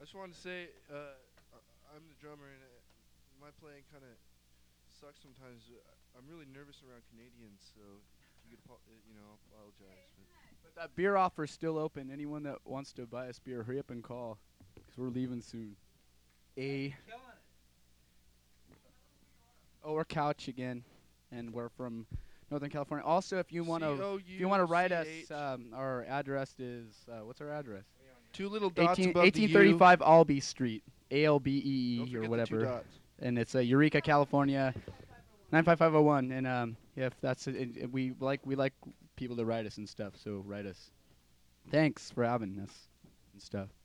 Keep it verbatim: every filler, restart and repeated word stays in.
I just wanted to say, uh, I- I'm the drummer, and uh, my playing kind of sucks sometimes. Uh, I'm really nervous around Canadians, so if you could, apo- uh, you know, apologize. But But that beer offer's still open. Anyone that wants to buy us beer, hurry up and call, because we're leaving soon. A. Oh, we're Couch again, and we're from Northern California. Also, if you want C to, O if you want to U write C us, H. um, our address is uh, what's our address? Two little dots eighteen, above the eighteen U. thirty-five Albee Street, A L B Don't E E or forget the two whatever, dots. and it's uh, Eureka, California, nine five five zero one. And um, yeah, if that's it, it, we like we like people to write us and stuff, so write us. Thanks for having us and stuff.